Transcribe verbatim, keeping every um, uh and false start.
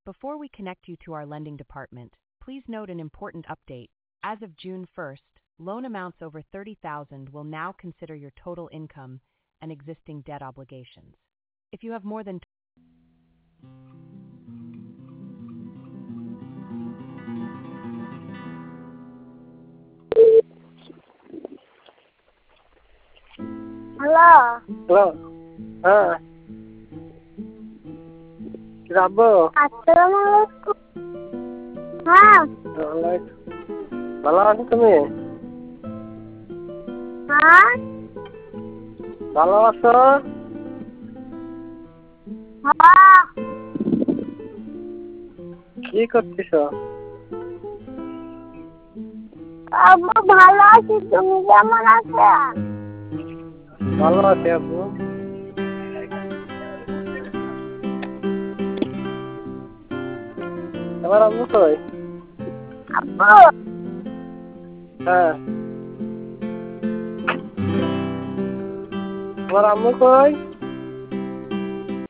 Before we connect you to our lending department, please note an important update. As of June first, loan amounts over thirty thousand will now consider your total income and existing debt obligations. If you have more than Halo. Halo. Ah. Kenapa? Assalamualaikum. হ্যাঁ ভালো আছো তুমি? হ্যাঁ ভালো আছো? হ্যাঁ কি করতেছো? আব্বু ভালো আছি, তুমি কেমন আছো? ভালো আছি আব্বু। তোমার আম্মু কই? আব্বু হ্যাঁ। তোমার আম্মু কই?